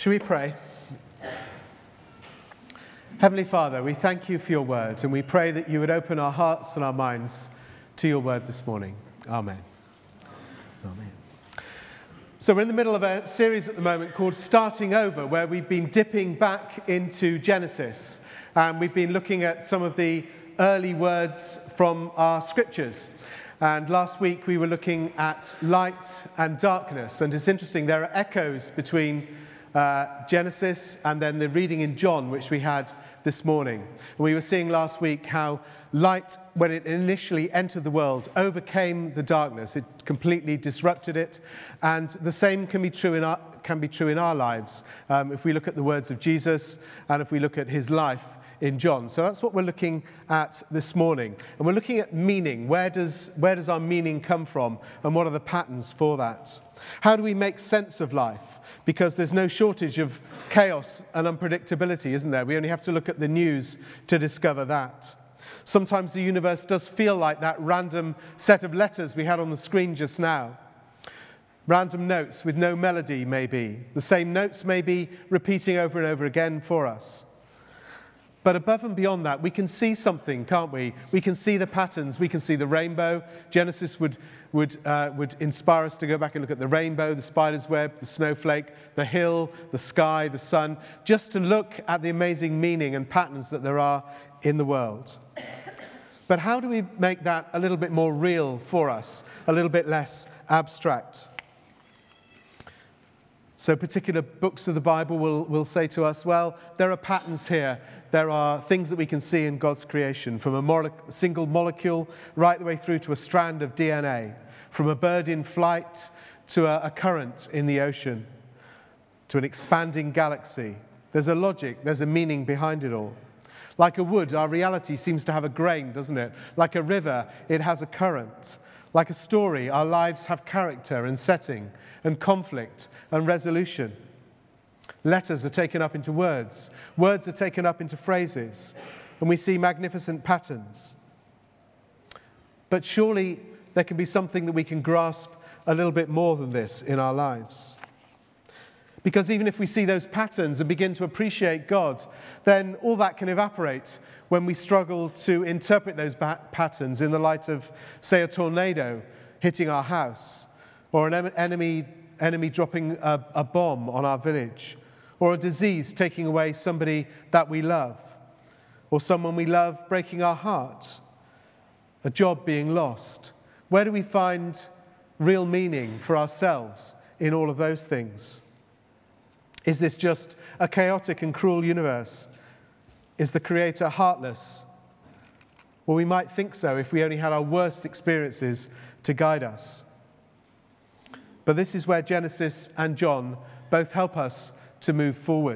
Shall we pray? Heavenly Father, we thank you for your word, and we pray that you would open our hearts and our minds to your word this morning. Amen. Amen. So we're in the middle of a series at the moment called Starting Over, where we've been dipping back into Genesis, and we've been looking at some of the early words from our scriptures. And last week we were looking at light and darkness, and it's interesting, there are echoes between Genesis and then the reading in John, which we had this morning. And we were seeing last week how light, when it initially entered the world, overcame the darkness. It completely disrupted it, and the same can be true in our lives if we look at the words of Jesus and if we look at his life in John. So that's what we're looking at this morning, and we're looking at meaning. Where does our meaning come from, and what are the patterns for that? How do we make sense of life? Because there's no shortage of chaos and unpredictability, isn't there? We only have to look at the news to discover that. Sometimes the universe does feel like that random set of letters we had on the screen just now. Random notes with no melody, maybe. The same notes may be repeating over and over again for us. But above and beyond that, we can see something, can't we? We can see the patterns. We can see the rainbow. Genesis would inspire us to go back and look at the rainbow, the spider's web, the snowflake, the hill, the sky, the sun, just to look at the amazing meaning and patterns that there are in the world. But how do we make that a little bit more real for us, a little bit less abstract? So particular books of the Bible will say to us, well, there are patterns here. There are things that we can see in God's creation, from a single molecule right the way through to a strand of DNA, from a bird in flight to a current in the ocean, to an expanding galaxy. There's a logic, there's a meaning behind it all. Like a wood, our reality seems to have a grain, doesn't it? Like a river, it has a current. Like a story, our lives have character and setting and conflict and resolution. Letters are taken up into words. Words are taken up into phrases. And we see magnificent patterns. But surely there can be something that we can grasp a little bit more than this in our lives. Because even if we see those patterns and begin to appreciate God, then all that can evaporate when we struggle to interpret those patterns in the light of, say, a tornado hitting our house, or an enemy dropping a bomb on our village, or a disease taking away somebody that we love, or someone we love breaking our heart, a job being lost. Where do we find real meaning for ourselves in all of those things? Is this just a chaotic and cruel universe? Is the Creator heartless? Well, we might think so if we only had our worst experiences to guide us. But this is where Genesis and John both help us to move forward.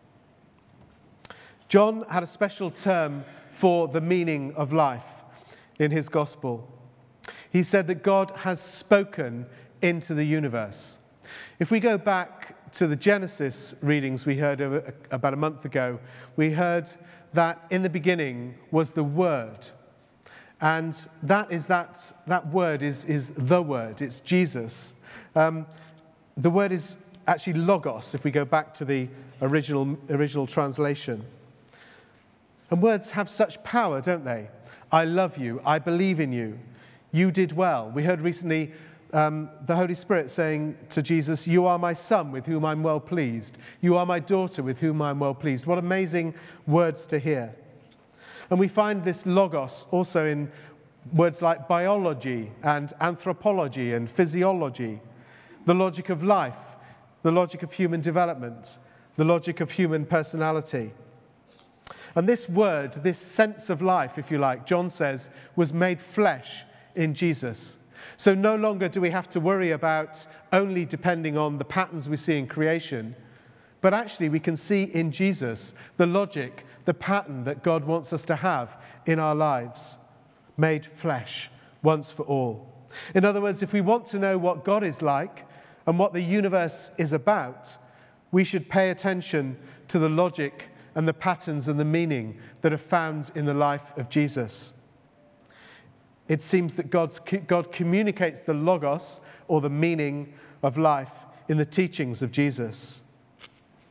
John had a special term for the meaning of life in his gospel. He said that God has spoken into the universe. If we go back to the Genesis readings we heard about a month ago, we heard that in the beginning was the Word. And that word is the Word. It's Jesus. The word is actually logos, if we go back to the original translation. And words have such power, don't they? I love you. I believe in you. You did well. We heard recently the Holy Spirit saying to Jesus, you are my son with whom I'm well pleased. You are my daughter with whom I'm well pleased. What amazing words to hear. And we find this logos also in words like biology and anthropology and physiology, the logic of life, the logic of human development, the logic of human personality. And this word, this sense of life, if you like, John says, was made flesh in Jesus. So no longer do we have to worry about only depending on the patterns we see in creation, but actually we can see in Jesus the logic, the pattern that God wants us to have in our lives, made flesh once for all. In other words, if we want to know what God is like and what the universe is about, we should pay attention to the logic and the patterns and the meaning that are found in the life of Jesus. It seems that God communicates the logos, or the meaning of life, in the teachings of Jesus.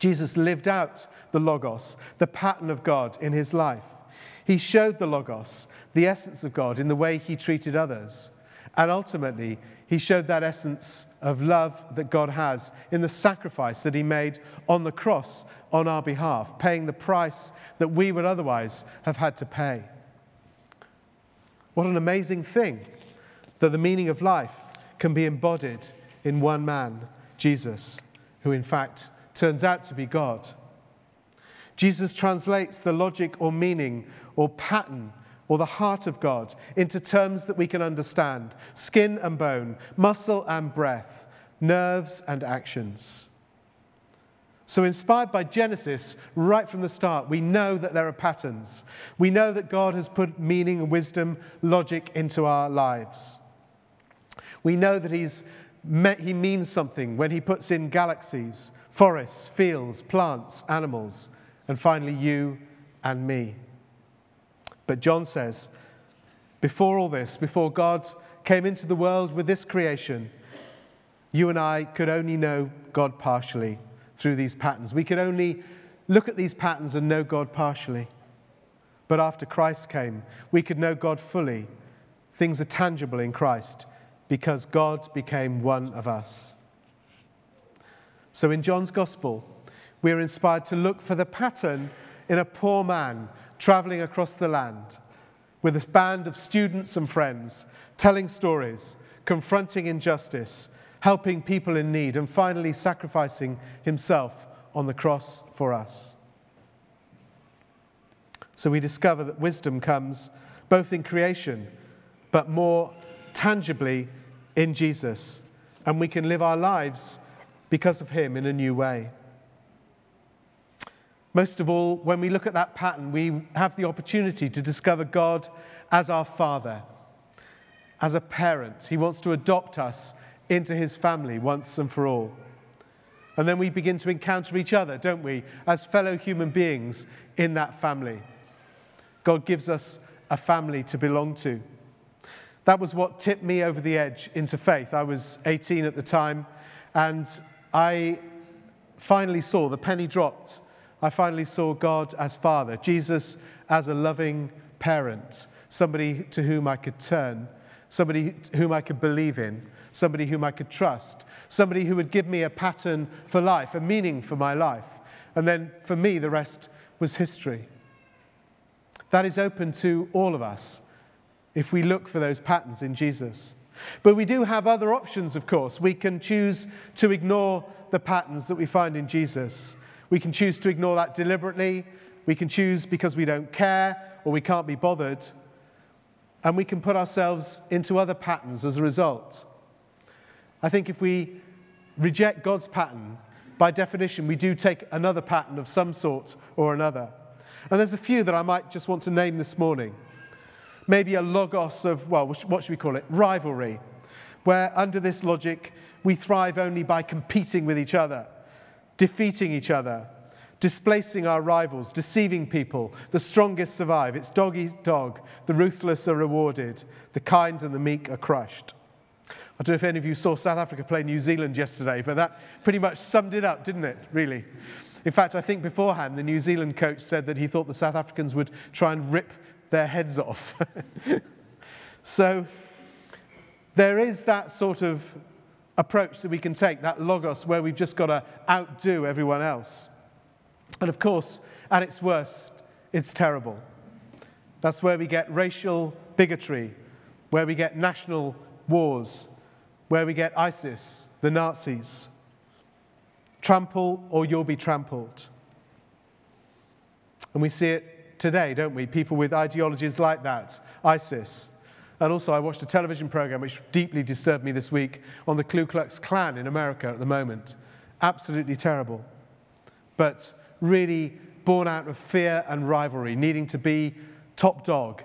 Jesus lived out the Logos, the pattern of God in his life. He showed the Logos, the essence of God, in the way he treated others. And ultimately, he showed that essence of love that God has in the sacrifice that he made on the cross on our behalf, paying the price that we would otherwise have had to pay. What an amazing thing that the meaning of life can be embodied in one man, Jesus, who in fact turns out to be God. Jesus translates the logic or meaning or pattern or the heart of God into terms that we can understand: skin and bone, muscle and breath, nerves and actions. So inspired by Genesis, right from the start, we know that there are patterns. We know that God has put meaning and wisdom, logic into our lives. We know that he means something when he puts in galaxies, forests, fields, plants, animals, and finally you and me. But John says, before all this, before God came into the world with this creation, you and I could only know God partially through these patterns. We could only look at these patterns and know God partially. But after Christ came, we could know God fully. Things are tangible in Christ because God became one of us. So in John's Gospel, we're inspired to look for the pattern in a poor man traveling across the land with a band of students and friends, telling stories, confronting injustice, helping people in need, and finally sacrificing himself on the cross for us. So we discover that wisdom comes both in creation, but more tangibly in Jesus, and we can live our lives because of him in a new way. Most of all, when we look at that pattern, we have the opportunity to discover God as our Father, as a parent. He wants to adopt us into his family once and for all. And then we begin to encounter each other, don't we, as fellow human beings in that family. God gives us a family to belong to. That was what tipped me over the edge into faith. I was 18 at the time, and I finally saw, the penny dropped. I finally saw God as Father, Jesus as a loving parent, somebody to whom I could turn, somebody whom I could believe in, somebody whom I could trust, somebody who would give me a pattern for life, a meaning for my life. And then for me, the rest was history. That is open to all of us if we look for those patterns in Jesus. But we do have other options, of course. We can choose to ignore the patterns that we find in Jesus. We can choose to ignore that deliberately. We can choose because we don't care or we can't be bothered. And we can put ourselves into other patterns as a result. I think if we reject God's pattern, by definition, we do take another pattern of some sort or another. And there's a few that I might just want to name this morning. Maybe a logos of, well, what should we call it? Rivalry, where under this logic, we thrive only by competing with each other, defeating each other, displacing our rivals, deceiving people. The strongest survive. It's dog eat dog. The ruthless are rewarded. The kind and the meek are crushed. I don't know if any of you saw South Africa play New Zealand yesterday, but that pretty much summed it up, didn't it, really? In fact, I think beforehand, the New Zealand coach said that he thought the South Africans would try and rip their heads off. So there is that sort of approach that we can take, that logos, where we've just got to outdo everyone else. And of course, at its worst, it's terrible. That's where we get racial bigotry, where we get national wars, where we get ISIS, the Nazis. Trample or you'll be trampled. And we see it today, don't we? People with ideologies like that, ISIS. And also I watched a television program which deeply disturbed me this week on the Ku Klux Klan in America at the moment. Absolutely terrible. But really born out of fear and rivalry, needing to be top dog.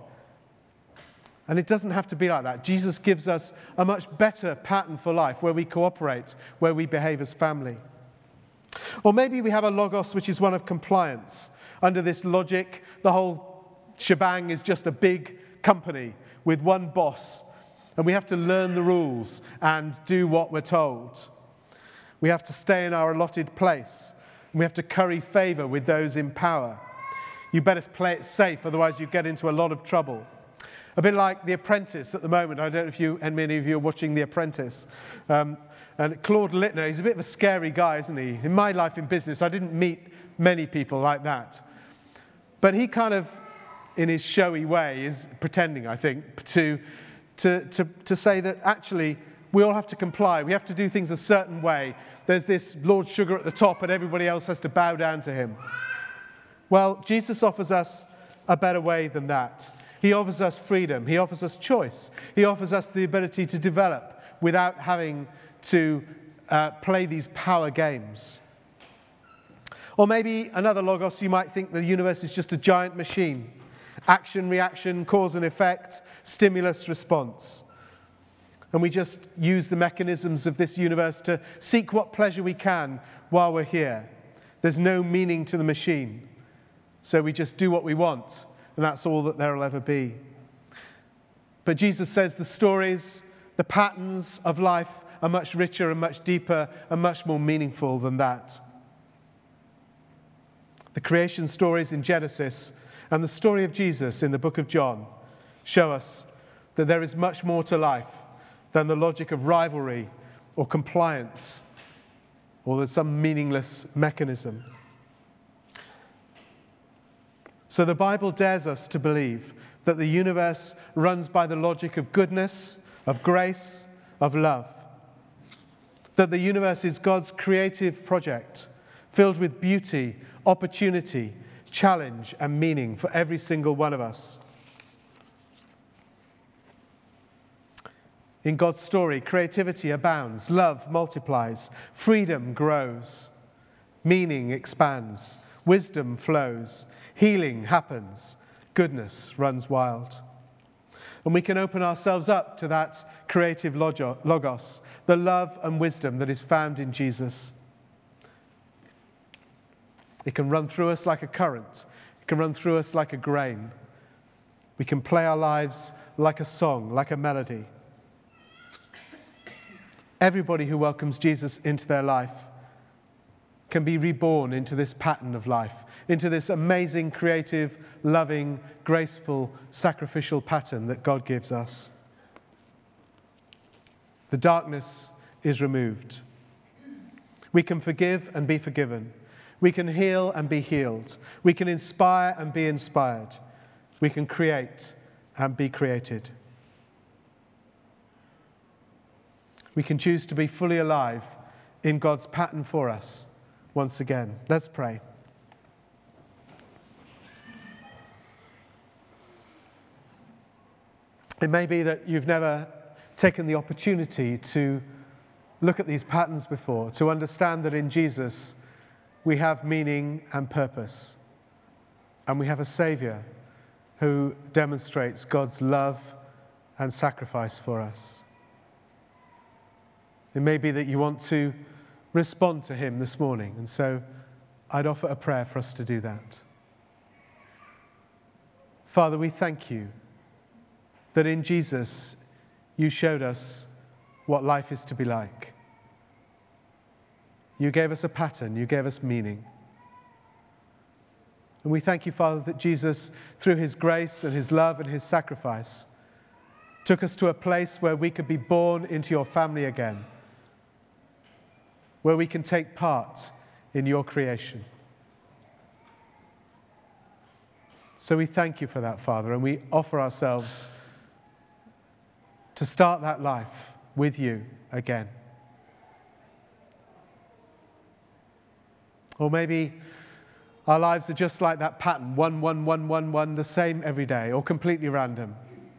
And it doesn't have to be like that. Jesus gives us a much better pattern for life where we cooperate, where we behave as family. Or maybe we have a logos which is one of compliance. Under this logic, the whole shebang is just a big company with one boss, and we have to learn the rules and do what we're told. We have to stay in our allotted place, We have to curry favor with those in power. You better play it safe, otherwise you get into a lot of trouble. A bit like The Apprentice at the moment. I don't know if you and many of you are watching The Apprentice. And Claude Littner, he's a bit of a scary guy, isn't he? In my life in business, I didn't meet many people like that. But he kind of, in his showy way, is pretending, I think, to say that actually we all have to comply. We have to do things a certain way. There's this Lord Sugar at the top and everybody else has to bow down to him. Well, Jesus offers us a better way than that. He offers us freedom. He offers us choice. He offers us the ability to develop without having to play these power games. Or maybe another logos, you might think the universe is just a giant machine. Action, reaction, cause and effect, stimulus, response. And we just use the mechanisms of this universe to seek what pleasure we can while we're here. There's no meaning to the machine. So we just do what we want, and that's all that there will ever be. But Jesus says the stories, the patterns of life are much richer and much deeper and much more meaningful than that. The creation stories in Genesis and the story of Jesus in the book of John show us that there is much more to life than the logic of rivalry or compliance or some meaningless mechanism. So the Bible dares us to believe that the universe runs by the logic of goodness, of grace, of love. That the universe is God's creative project, filled with beauty, opportunity, challenge, and meaning for every single one of us. In God's story, creativity abounds, love multiplies, freedom grows, meaning expands, wisdom flows, healing happens, goodness runs wild. And we can open ourselves up to that creative logos, the love and wisdom that is found in Jesus. It can run through us like a current. It can run through us like a grain. We can play our lives like a song, like a melody. Everybody who welcomes Jesus into their life can be reborn into this pattern of life, into this amazing, creative, loving, graceful, sacrificial pattern that God gives us. The darkness is removed. We can forgive and be forgiven. We can heal and be healed. We can inspire and be inspired. We can create and be created. We can choose to be fully alive in God's pattern for us once again. Let's pray. It may be that you've never taken the opportunity to look at these patterns before, to understand that in Jesus we have meaning and purpose, and we have a Saviour who demonstrates God's love and sacrifice for us. It may be that you want to respond to him this morning, and so I'd offer a prayer for us to do that. Father, we thank you that in Jesus you showed us what life is to be like. You gave us a pattern, you gave us meaning. And we thank you, Father, that Jesus, through his grace and his love and his sacrifice, took us to a place where we could be born into your family again, where we can take part in your creation. So we thank you for that, Father, and we offer ourselves to start that life with you again. Or maybe our lives are just like that pattern, 1, 1, 1, 1, 1, the same every day, or completely random.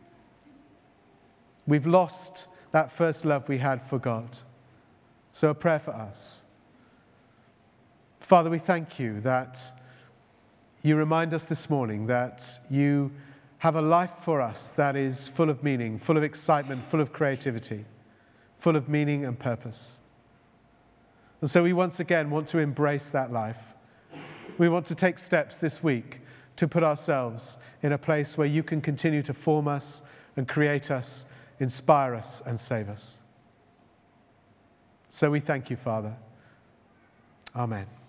We've lost that first love we had for God. So a prayer for us. Father, we thank you that you remind us this morning that you have a life for us that is full of meaning, full of excitement, full of creativity, full of meaning and purpose. And so we once again want to embrace that life. We want to take steps this week to put ourselves in a place where you can continue to form us and create us, inspire us and save us. So we thank you, Father. Amen.